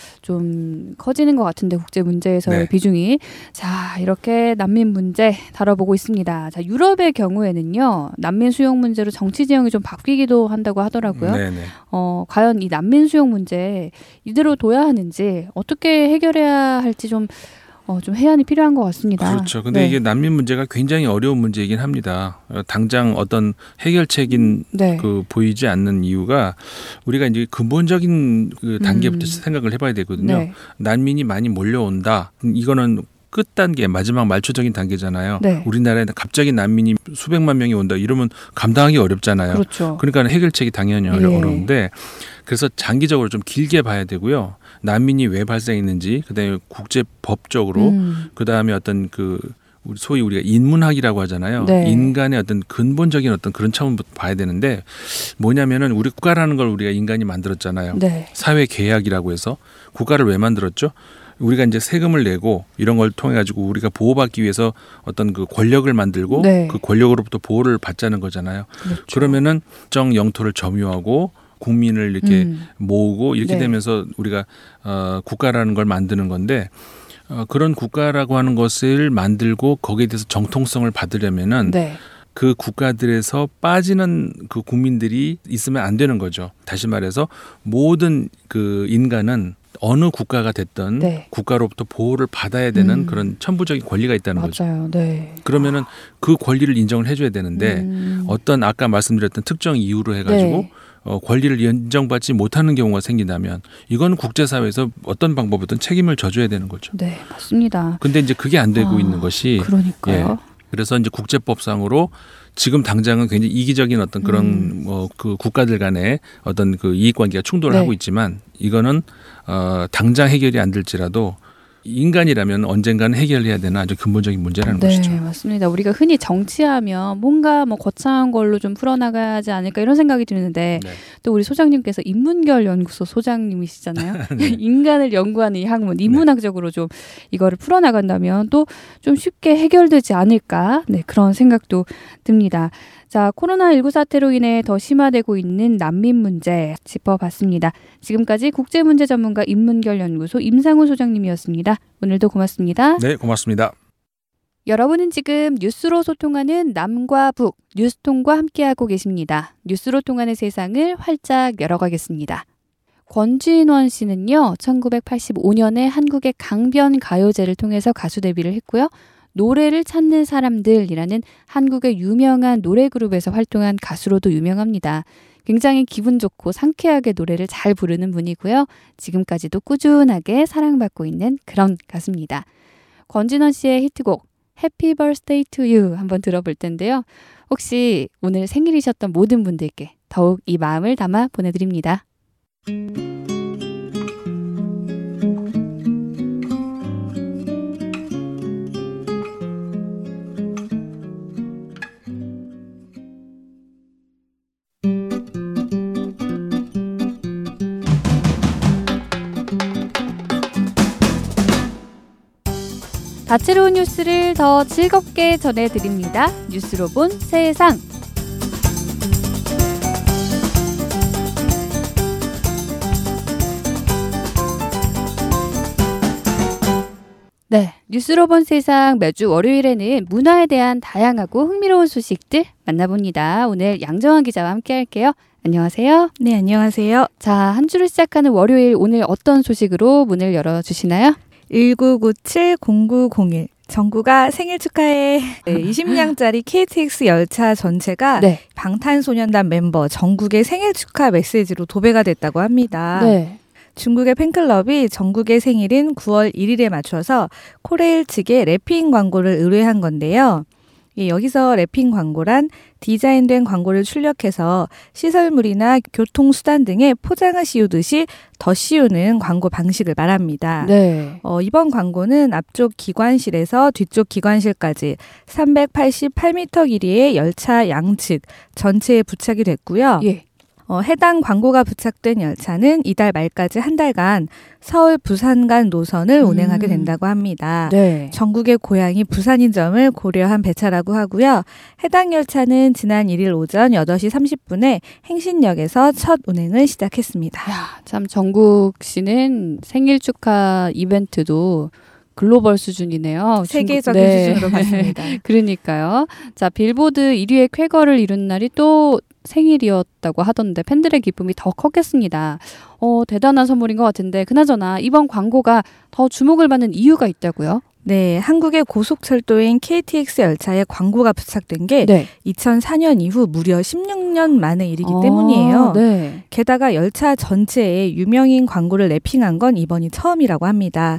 A: 좀 커지는 것 같은데 국제 문제에서의
E: 네.
A: 비중이. 자, 이렇게 난민 문제 다뤄보고 있습니다. 자, 유럽의 경우에는요, 난민 수용 문제로 정치 지형이 좀 바뀌기도 한다고 하더라고요.
E: 네, 네.
A: 어, 과연 이 난민 수용 문제 이대로 둬야 하는지 어떻게 해결해야 할지 좀 어, 좀 해안이 필요한 것 같습니다.
E: 그렇죠. 근데
A: 네.
E: 이게 난민 문제가 굉장히 어려운 문제이긴 합니다. 어, 당장 어떤 해결책인
A: 네.
E: 그 보이지 않는 이유가 우리가 이제 근본적인 그 단계부터
A: 음.
E: 생각을 해봐야 되거든요.
A: 네.
E: 난민이 많이 몰려온다. 이거는 끝 단계, 마지막 말초적인 단계잖아요.
A: 네.
E: 우리나라에 갑자기 난민이 수백만 명이 온다. 이러면 감당하기 어렵잖아요.
A: 그렇죠.
E: 그러니까 해결책이 당연히 어려,
A: 예.
E: 어려운데 그래서 장기적으로 좀 길게 봐야 되고요. 난민이 왜 발생했는지, 그다음에 국제법적으로,
A: 음.
E: 그다음에 어떤 그 우리 소위 우리가 인문학이라고 하잖아요.
A: 네.
E: 인간의 어떤 근본적인 어떤 그런 차원부터 봐야 되는데 뭐냐면은 우리 국가라는 걸 우리가 인간이 만들었잖아요.
A: 네.
E: 사회 계약이라고 해서 국가를 왜 만들었죠? 우리가 이제 세금을 내고 이런 걸 통해 가지고 우리가 보호받기 위해서 어떤 그 권력을 만들고
A: 네.
E: 그 권력으로부터 보호를 받자는 거잖아요.
A: 그렇죠.
E: 그러면은 특정 영토를 점유하고 국민을 이렇게
A: 음.
E: 모으고 이렇게
A: 네.
E: 되면서 우리가 어, 국가라는 걸 만드는 건데 어, 그런 국가라고 하는 것을 만들고 거기에 대해서 정통성을 받으려면은
A: 네.
E: 그 국가들에서 빠지는 그 국민들이 있으면 안 되는 거죠. 다시 말해서 모든 그 인간은 어느 국가가 됐든
A: 네.
E: 국가로부터 보호를 받아야 되는
A: 음.
E: 그런 천부적인 권리가 있다는 거죠.
A: 맞아요. 네.
E: 그러면은 그 권리를 인정을 해줘야 되는데
A: 음.
E: 어떤 아까 말씀드렸던 특정 이유로 해가지고
A: 네.
E: 어, 권리를 인정받지 못하는 경우가 생긴다면 이건 국제사회에서 어떤 방법이든 책임을 져줘야 되는 거죠.
A: 네, 맞습니다.
E: 근데 이제 그게 안 되고
A: 아,
E: 있는 것이
A: 그러니까요.
E: 예. 그래서 이제 국제법상으로 지금 당장은 굉장히 이기적인 어떤 그런
A: 음.
E: 뭐 그 국가들 간의 어떤 그 이익 관계가 충돌을
A: 네.
E: 하고 있지만 이거는 어 당장 해결이 안 될지라도 인간이라면 언젠가는 해결해야 되는 아주 근본적인 문제라는
A: 네,
E: 것이죠.
A: 맞습니다. 우리가 흔히 정치하면 뭔가 뭐 거창한 걸로 좀 풀어나가지 않을까 이런 생각이 드는데
E: 네.
A: 또 우리 소장님께서 인문결 연구소 소장님이시잖아요.
E: 네.
A: 인간을 연구하는 이 학문, 인문학적으로 좀 이거를 풀어나간다면 또 좀 쉽게 해결되지 않을까, 네, 그런 생각도 듭니다. 자, 코로나십구 사태로 인해 더 심화되고 있는 난민 문제 짚어봤습니다. 지금까지 국제문제 전문가 인문결 연구소 임상훈 소장님이었습니다. 오늘도 고맙습니다.
E: 네, 고맙습니다.
A: 여러분은 지금 뉴스로 소통하는 남과 북, 뉴스통과 함께하고 계십니다. 뉴스로 통하는 세상을 활짝 열어가겠습니다. 권진원 씨는요, 천구백팔십오 년에 한국의 강변 가요제를 통해서 가수 데뷔를 했고요. 노래를 찾는 사람들이라는 한국의 유명한 노래 그룹에서 활동한 가수로도 유명합니다. 굉장히 기분 좋고 상쾌하게 노래를 잘 부르는 분이고요. 지금까지도 꾸준하게 사랑받고 있는 그런 가수입니다. 권진원 씨의 히트곡 해피 버스데이 투 유 한번 들어볼 텐데요. 혹시 오늘 생일이셨던 모든 분들께 더욱 이 마음을 담아 보내드립니다. 다채로운 뉴스를 더 즐겁게 전해드립니다. 뉴스로 본 세상. 네, 뉴스로 본 세상 매주 월요일에는 문화에 대한 다양하고 흥미로운 소식들 만나봅니다. 오늘 양정환 기자와 함께 할게요. 안녕하세요.
F: 네, 안녕하세요.
A: 자, 한 주를 시작하는 월요일 오늘 어떤 소식으로 문을 열어주시나요?
F: 일구구칠 공구공일 정구가 생일 축하해. 네, 이십 량짜리 케이티엑스 열차 전체가
A: 네.
F: 방탄소년단 멤버 정국의 생일 축하 메시지로 도배가 됐다고 합니다.
A: 네.
F: 중국의 팬클럽이 정국의 생일인 구월 일일에 맞춰서 코레일 측에 랩핑 광고를 의뢰한 건데요. 예, 여기서 랩핑 광고란 디자인된 광고를 출력해서 시설물이나 교통수단 등에 포장을 씌우듯이 더 씌우는 광고 방식을 말합니다.
A: 네.
F: 어, 이번 광고는 앞쪽 기관실에서 뒤쪽 기관실까지 삼백팔십팔 미터 길이의 열차 양측 전체에 부착이 됐고요.
A: 예.
F: 어, 해당 광고가 부착된 열차는 이달 말까지 한 달간 서울 부산 간 노선을
A: 음.
F: 운행하게 된다고 합니다.
A: 네.
F: 전국의 고향이 부산인 점을 고려한 배차라고 하고요. 해당 열차는 지난 일일 오전 여덟 시 삼십 분에 행신역에서 첫 운행을 시작했습니다.
A: 야, 참 정국 씨는 생일 축하 이벤트도 글로벌 수준이네요.
F: 세계적인
A: 중국, 네.
F: 수준으로 봤습니다.
A: 그러니까요. 자, 빌보드 일 위의 쾌거를 이룬 날이 또 생일이었다고 하던데 팬들의 기쁨이 더 컸겠습니다. 어, 대단한 선물인 것 같은데 그나저나 이번 광고가 더 주목을 받는 이유가 있다고요?
F: 네, 한국의 고속철도인 케이티엑스 열차에 광고가 부착된 게
A: 네.
F: 이천사 년 이후 무려 십육 년 만의 일이기
A: 아,
F: 때문이에요.
A: 네.
F: 게다가 열차 전체에 유명인 광고를 랩핑한 건 이번이 처음이라고 합니다.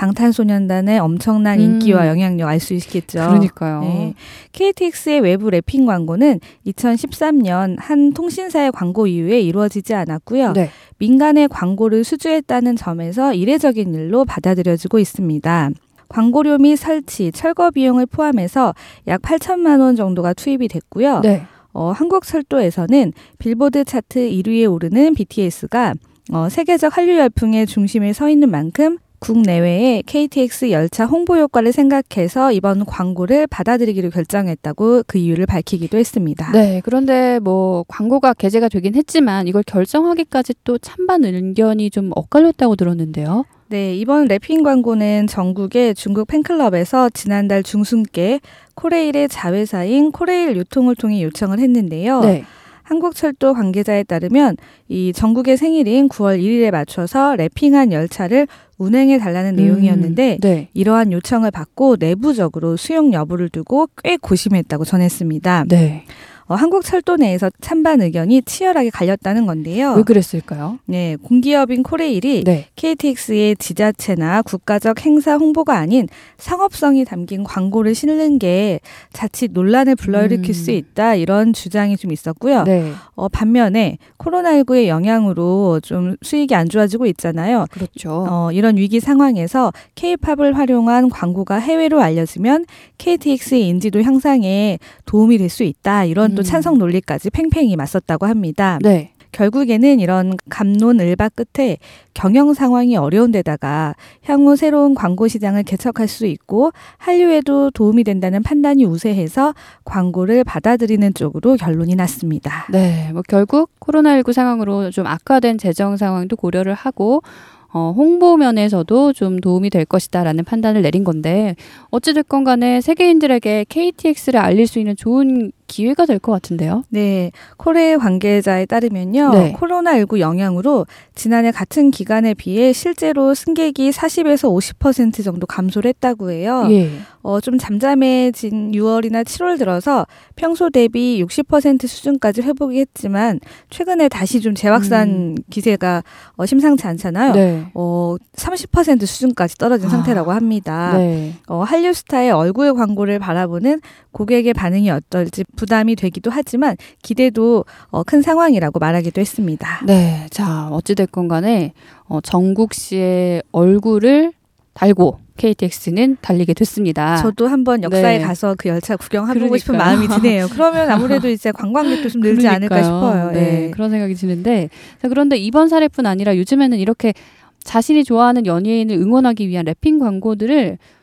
F: 방탄소년단의 엄청난
A: 음.
F: 인기와 영향력 알 수 있겠죠.
A: 그러니까요.
F: 네. 케이티엑스의 외부 랩핑 광고는 이천십삼 년 한 통신사의 광고 이후에 이루어지지 않았고요.
A: 네.
F: 민간의 광고를 수주했다는 점에서 이례적인 일로 받아들여지고 있습니다. 광고료 및 설치, 철거 비용을 포함해서 약 팔천만 원 정도가 투입이 됐고요.
A: 네.
F: 어, 한국철도에서는 빌보드 차트 일 위에 오르는 비티에스가 어, 세계적 한류 열풍의 중심에 서 있는 만큼 국내외의 케이티엑스 열차 홍보 효과를 생각해서 이번 광고를 받아들이기로 결정했다고 그 이유를 밝히기도 했습니다.
A: 네. 그런데 뭐 광고가 게재가 되긴 했지만 이걸 결정하기까지 또 찬반 의견이 좀 엇갈렸다고 들었는데요.
F: 네, 이번 랩핑 광고는 전국의 중국 팬클럽에서 지난달 중순께 코레일의 자회사인 코레일 유통을 통해 요청을 했는데요.
A: 네.
F: 한국철도 관계자에 따르면 이 전국의 생일인 구월 일일에 맞춰서 랩핑한 열차를 운행해 달라는 내용이었는데
A: 음, 네.
F: 이러한 요청을 받고 내부적으로 수용 여부를 두고 꽤 고심했다고 전했습니다.
A: 네.
F: 어, 한국철도 내에서 찬반 의견이 치열하게 갈렸다는 건데요.
A: 왜 그랬을까요?
F: 네, 공기업인 코레일이
A: 네.
F: 케이티엑스의 지자체나 국가적 행사 홍보가 아닌 상업성이 담긴 광고를 실는 게 자칫 논란을 불러일으킬
A: 음.
F: 수 있다 이런 주장이 좀 있었고요.
A: 네.
F: 어, 반면에 코로나십구의 영향으로 좀 수익이 안 좋아지고 있잖아요.
A: 그렇죠.
F: 어, 이런 위기 상황에서 K-팝을 활용한 광고가 해외로 알려지면 케이티엑스의 인지도 향상에 도움이 될 수 있다. 이런 또
A: 음.
F: 찬성 논리까지 팽팽히 맞섰다고 합니다.
A: 네.
F: 결국에는 이런 갑론을박 끝에 경영 상황이 어려운 데다가 향후 새로운 광고 시장을 개척할 수 있고 한류에도 도움이 된다는 판단이 우세해서 광고를 받아들이는 쪽으로 결론이 났습니다.
A: 네. 뭐 결국 코로나십구 상황으로 좀 악화된 재정 상황도 고려를 하고 어, 홍보 면에서도 좀 도움이 될 것이다라는 판단을 내린 건데 어찌됐건 간에 세계인들에게 케이티엑스를 알릴 수 있는 좋은 기회가 될 것 같은데요.
F: 네, 코레일 관계자에 따르면요.
A: 네.
F: 코로나십구 영향으로 지난해 같은 기간에 비해 실제로 승객이 사십에서 오십 퍼센트 정도 감소를 했다고 해요.
A: 예.
F: 어, 좀 잠잠해진 유월이나 칠월 들어서 평소 대비 육십 퍼센트 수준까지 회복이 했지만 최근에 다시 좀 재확산
A: 음.
F: 기세가 어, 심상치 않잖아요.
A: 네.
F: 어, 삼십 퍼센트 수준까지 떨어진
A: 아.
F: 상태라고 합니다.
A: 네.
F: 어, 한류 스타의 얼굴 광고를 바라보는 고객의 반응이 어떨지 부담이 되기도 하지만 기대도 어, 큰 상황이라고 말하기도 했습니다.
A: 네. 자, 어찌됐건 간에 어, 정국 씨의 얼굴을 달고 케이티엑스는 달리게 됐습니다.
F: 저도 한번 역사에
A: 네.
F: 가서 그 열차 구경해보고
A: 그러니까요.
F: 싶은 마음이 드네요. 그러면 아무래도 이제 관광객도 좀 늘지 않을까
A: 그러니까요.
F: 싶어요.
A: 네,
F: 예.
A: 그런 생각이 드는데 자, 그런데 이번 사례뿐 아니라 요즘에는 이렇게 자신이 좋아하는 연예인을 응원하기 위한 랩핑 광고들을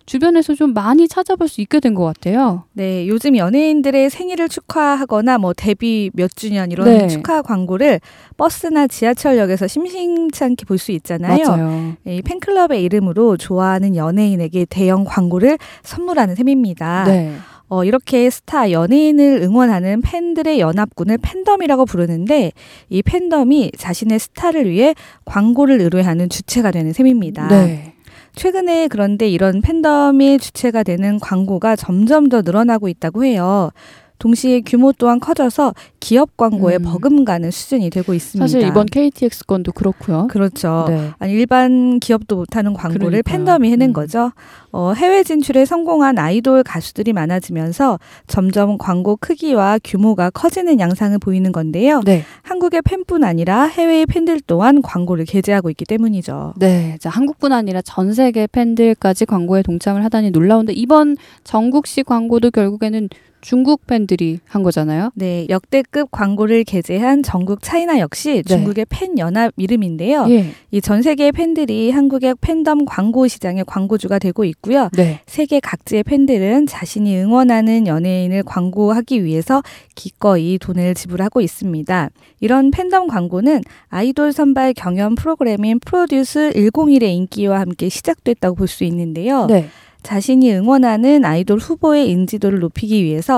A: 주변에서 좀 많이 찾아볼 수 있게 된 것 같아요.
F: 네, 요즘 연예인들의 생일을 축하하거나 뭐 데뷔 몇 주년 이런
A: 네.
F: 축하 광고를 버스나 지하철역에서 심심치 않게 볼 수 있잖아요.
A: 맞아요.
F: 이 팬클럽의 이름으로 좋아하는 연예인에게 대형 광고를 선물하는 셈입니다.
A: 네.
F: 어, 이렇게 스타, 연예인을 응원하는 팬들의 연합군을 팬덤이라고 부르는데 이 팬덤이 자신의 스타를 위해 광고를 의뢰하는 주체가 되는 셈입니다.
A: 네.
F: 최근에 그런데 이런 팬덤의 주체가 되는 광고가 점점 더 늘어나고 있다고 해요. 동시에 규모 또한 커져서 기업 광고에
A: 음.
F: 버금가는 수준이 되고 있습니다.
A: 사실 이번 케이티엑스 건도 그렇고요.
F: 그렇죠.
A: 네.
F: 아니, 일반 기업도 못하는 광고를
A: 그러니까요.
F: 팬덤이 해낸
A: 음.
F: 거죠. 어, 해외 진출에 성공한 아이돌 가수들이 많아지면서 점점 광고 크기와 규모가 커지는 양상을 보이는 건데요.
A: 네.
F: 한국의 팬뿐 아니라 해외의 팬들 또한 광고를 게재하고 있기 때문이죠.
A: 네. 자, 한국뿐 아니라 전 세계 팬들까지 광고에 동참을 하다니 놀라운데 이번 전국식 광고도 결국에는 중국 팬들이 한 거잖아요.
F: 네, 역대급 광고를 게재한 전국 차이나 역시 중국의 팬 연합 이름인데요.
A: 예.
F: 이 전 세계의 팬들이 한국의 팬덤 광고 시장의 광고주가 되고 있고요.
A: 네.
F: 세계 각지의 팬들은 자신이 응원하는 연예인을 광고하기 위해서 기꺼이 돈을 지불하고 있습니다. 이런 팬덤 광고는 아이돌 선발 경연 프로그램인 프로듀스 백일의 인기와 함께 시작됐다고 볼 수 있는데요.
A: 네.
F: 자신이 응원하는 아이돌 후보의 인지도를 높이기 위해서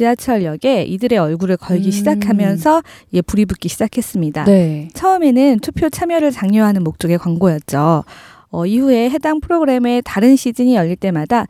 F: 지하철역에 이들의 얼굴을 걸기
A: 음.
F: 시작하면서 예, 불이 붙기 시작했습니다.
A: 네.
F: 처음에는 투표 참여를 장려하는 목적의 광고였죠. 어, 이후에 해당 프로그램의 다른 시즌이 열릴 때마다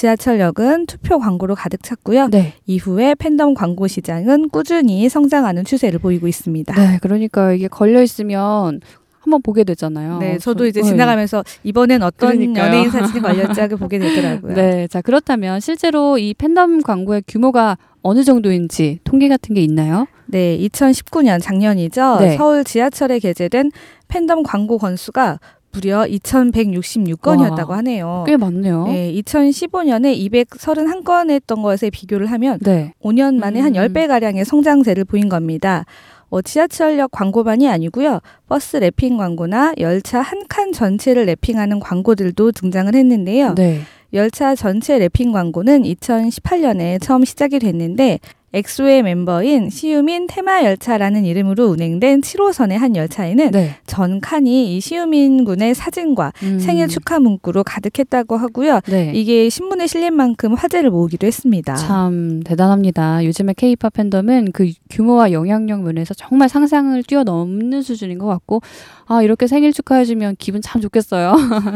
F: 지하철역은 투표 광고로 가득 찼고요.
A: 네.
F: 이후에 팬덤 광고 시장은 꾸준히 성장하는 추세를 보이고 있습니다.
A: 네. 그러니까 이게 걸려 있으면 한번 보게 되잖아요.
F: 네, 저도
A: 저-
F: 이제
A: 네.
F: 지나가면서 이번엔 어떤
A: 그러니까요.
F: 연예인 사진이 걸렸지 하고 보게 되더라고요.
A: 네. 자, 그렇다면 실제로 이 팬덤 광고의 규모가 어느 정도인지 통계 같은 게 있나요?
F: 네, 이천십구 년 작년이죠.
A: 네.
F: 서울 지하철에 게재된 팬덤 광고 건수가 무려 이천백육십육 건이었다고
A: 와,
F: 하네요.
A: 꽤 많네요.
F: 네, 이천십오 년에 이백삼십일 건 했던 것에 비교를 하면
A: 네.
F: 오 년 만에 한
A: 음.
F: 십 배가량의 성장세를 보인 겁니다. 어, 지하철역 광고만이 아니고요. 버스 랩핑 광고나 열차 한 칸 전체를 랩핑하는 광고들도 등장을 했는데요.
A: 네.
F: 열차 전체 랩핑 광고는 이천십팔 년에 처음 시작이 됐는데 엑소의 멤버인 시우민 테마열차라는 이름으로 운행된 칠 호선의 한 열차에는
A: 네.
F: 전 칸이 이 시우민 군의 사진과
A: 음.
F: 생일 축하 문구로 가득했다고 하고요.
A: 네.
F: 이게 신문에 실린 만큼 화제를 모으기도 했습니다.
A: 참 대단합니다. 요즘의 케이팝 팬덤은 그 규모와 영향력 면에서 정말 상상을 뛰어넘는 수준인 것 같고 아 이렇게 생일 축하해주면 기분 참 좋겠어요.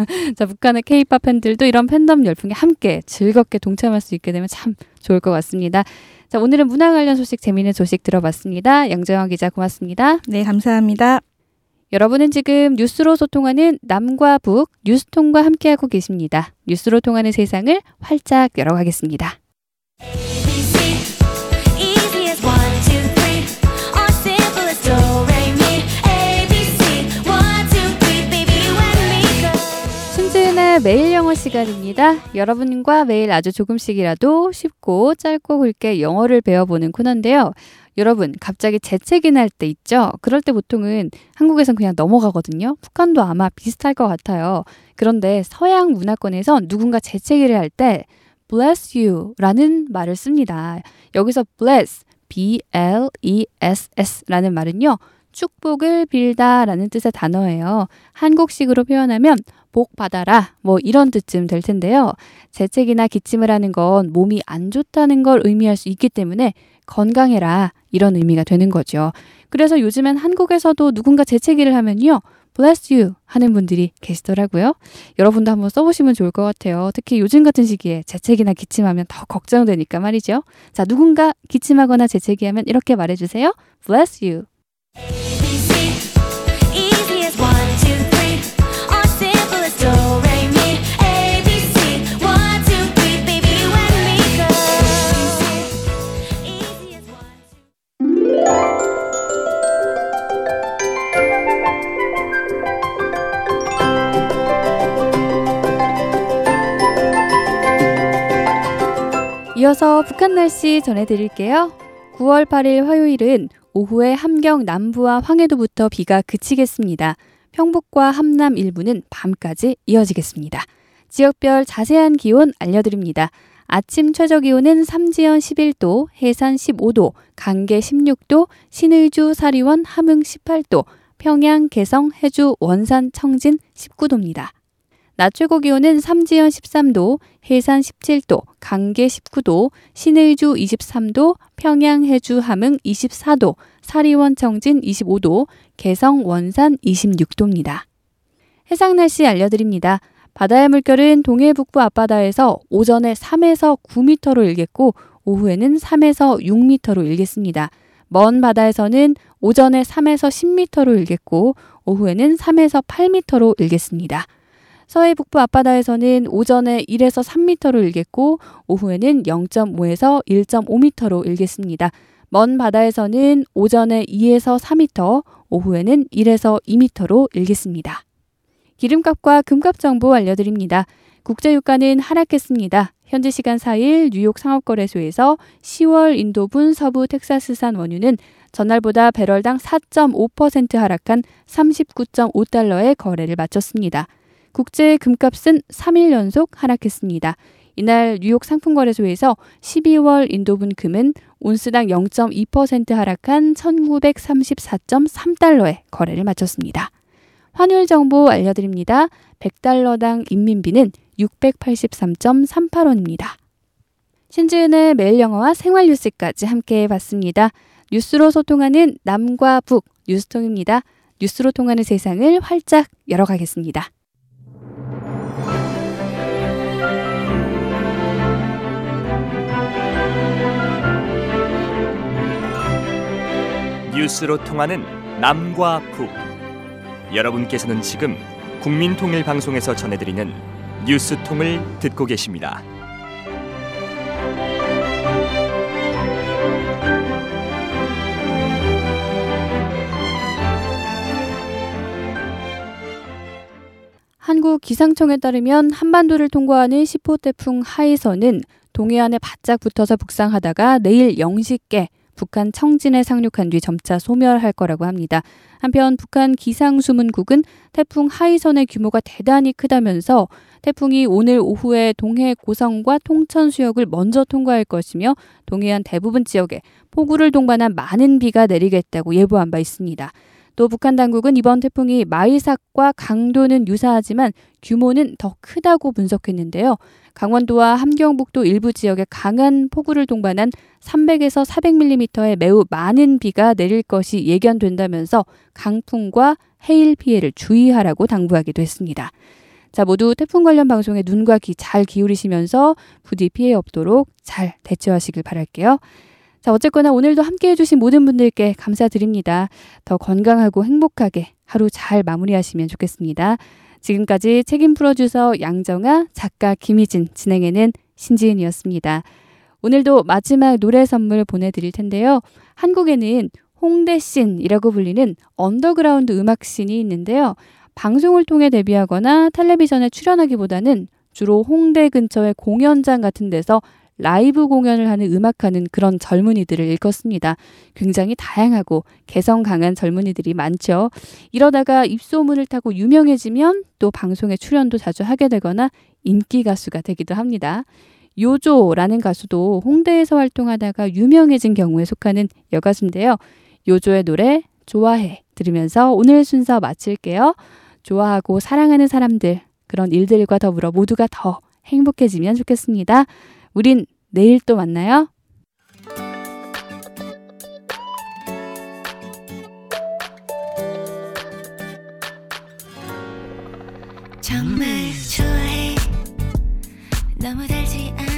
A: 자 북한의 케이팝 팬들도 이런 팬덤 열풍에 함께 즐겁게 동참할 수 있게 되면 참 좋을 것 같습니다. 자 오늘은 문화 관련 소식 재미있는 소식 들어봤습니다. 양정원 기자 고맙습니다.
F: 네, 감사합니다.
A: 여러분은 지금 뉴스로 소통하는 남과 북 뉴스통과 함께하고 계십니다. 뉴스로 통하는 세상을 활짝 열어가겠습니다. 신지은의 매일 영어 시간입니다. 여러분과 매일 아주 조금씩이라도 쉽고 짧고 굵게 영어를 배워보는 코너인데요. 여러분 갑자기 재채기 날 때 있죠? 그럴 때 보통은 한국에선 그냥 넘어가거든요. 북한도 아마 비슷할 것 같아요. 그런데 서양 문화권에선 누군가 재채기를 할 때 bless you 라는 말을 씁니다. 여기서 bless, B L E S S 라는 말은요. 축복을 빌다 라는 뜻의 단어예요. 한국식으로 표현하면 복 받아라 뭐 이런 뜻쯤 될 텐데요. 재채기나 기침을 하는 건 몸이 안 좋다는 걸 의미할 수 있기 때문에 건강해라 이런 의미가 되는 거죠. 그래서 요즘엔 한국에서도 누군가 재채기를 하면요. bless you 하는 분들이 계시더라고요. 여러분도 한번 써보시면 좋을 것 같아요. 특히 요즘 같은 시기에 재채기나 기침하면 더 걱정되니까 말이죠. 자, 누군가 기침하거나 재채기하면 이렇게 말해주세요. bless you. 이어서 북한 날씨 전해드릴게요. 구월 팔일 화요일은 오후에 함경 남부와 황해도부터 비가 그치겠습니다. 평북과 함남 일부는 밤까지 이어지겠습니다. 지역별 자세한 기온 알려드립니다. 아침 최저기온은 삼지연 십일 도, 해산 십오 도, 강계 십육 도, 신의주, 사리원, 함흥 십팔 도, 평양, 개성, 해주, 원산, 청진 십구 도입니다. 낮 최고기온은 삼지연 십삼 도, 해산 십칠 도, 강계 십구 도, 신의주 이십삼 도, 평양, 해주, 함흥 이십사 도, 사리원, 청진 이십오 도, 개성, 원산 이십육 도입니다. 해상 날씨 알려드립니다. 바다의 물결은 동해 북부 앞바다에서 오전에 삼에서 구 미터로 일겠고 오후에는 삼에서 육 미터로 일겠습니다. 먼 바다에서는 오전에 삼에서 십 미터로 일겠고 오후에는 삼에서 팔 미터로 일겠습니다. 서해 북부 앞바다에서는 오전에 일에서 삼 미터로 일겠고 오후에는 영 점 오에서 일 점 오 미터로 일겠습니다. 먼 바다에서는 오전에 이에서 사 미터, 오후에는 일에서 이 미터로 일겠습니다. 기름값과 금값 정보 알려드립니다. 국제유가는 하락했습니다. 현지 시간 사 일 뉴욕 상업거래소에서 시월 인도분 서부 텍사스산 원유는 전날보다 배럴당 사 점 오 퍼센트 하락한 삼십구 점 오 달러에 거래를 마쳤습니다. 국제 금값은 삼 일 연속 하락했습니다. 이날 뉴욕 상품거래소에서 십이월 인도분 금은 온스당 영 점 이 퍼센트 하락한 천구백삼십사 점 삼 달러에 거래를 마쳤습니다. 환율 정보 알려드립니다. 백 달러당 인민비는 육백팔십삼 점 삼팔 원입니다. 신지은의 매일 영어와 생활 뉴스까지 함께 봤습니다. 뉴스로 소통하는 남과 북 뉴스통입니다. 뉴스로 통하는 세상을 활짝 열어가겠습니다.
C: 뉴스로 통하는 남과 북. 여러분께서는 지금 국민통일방송에서 전해드리는 뉴스통을 듣고 계십니다.
A: 한국 기상청에 따르면 한반도를 통과하는 십 호 태풍 하이선은 동해안에 바짝 붙어서 북상하다가 내일 영 시께 북한 청진에 상륙한 뒤 점차 소멸할 거라고 합니다. 한편 북한 기상수문국은 태풍 하이선의 규모가 대단히 크다면서 태풍이 오늘 오후에 동해 고성과 통천 수역을 먼저 통과할 것이며 동해안 대부분 지역에 폭우를 동반한 많은 비가 내리겠다고 예보한 바 있습니다. 또 북한 당국은 이번 태풍이 마이삭과 강도는 유사하지만 규모는 더 크다고 분석했는데요. 강원도와 함경북도 일부 지역에 강한 폭우를 동반한 삼백에서 사백 밀리미터의 매우 많은 비가 내릴 것이 예견된다면서 강풍과 해일 피해를 주의하라고 당부하기도 했습니다. 자, 모두 태풍 관련 방송에 눈과 귀 잘 기울이시면서 부디 피해 없도록 잘 대처하시길 바랄게요. 자, 어쨌거나 오늘도 함께해 주신 모든 분들께 감사드립니다. 더 건강하고 행복하게 하루 잘 마무리하시면 좋겠습니다. 지금까지 책임 프로듀서 양정아, 작가 김희진, 진행에는 신지은이었습니다. 오늘도 마지막 노래 선물 보내드릴 텐데요. 한국에는 홍대씬이라고 불리는 언더그라운드 음악씬이 있는데요. 방송을 통해 데뷔하거나 텔레비전에 출연하기보다는 주로 홍대 근처의 공연장 같은 데서 라이브 공연을 하는 음악하는 그런 젊은이들을 일컫습니다. 굉장히 다양하고 개성 강한 젊은이들이 많죠. 이러다가 입소문을 타고 유명해지면 또 방송에 출연도 자주 하게 되거나 인기 가수가 되기도 합니다. 요조라는 가수도 홍대에서 활동하다가 유명해진 경우에 속하는 여가수인데요. 요조의 노래 좋아해 들으면서 오늘 순서 마칠게요. 좋아하고 사랑하는 사람들, 그런 일들과 더불어 모두가 더 행복해지면 좋겠습니다. 우린 내일 또 만나요.
G: 정말 좋아해. 너무 달지 않아.